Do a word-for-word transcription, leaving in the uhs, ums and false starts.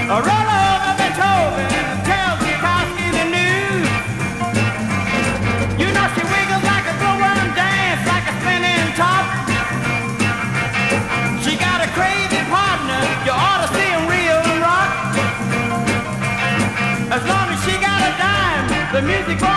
A roll over Beethoven, tell Tchaikovsky the news. You know she wiggles like a glowworm, dance like a spinning top. She got a crazy partner, you ought to see him real rock. As long as she got a dime, the music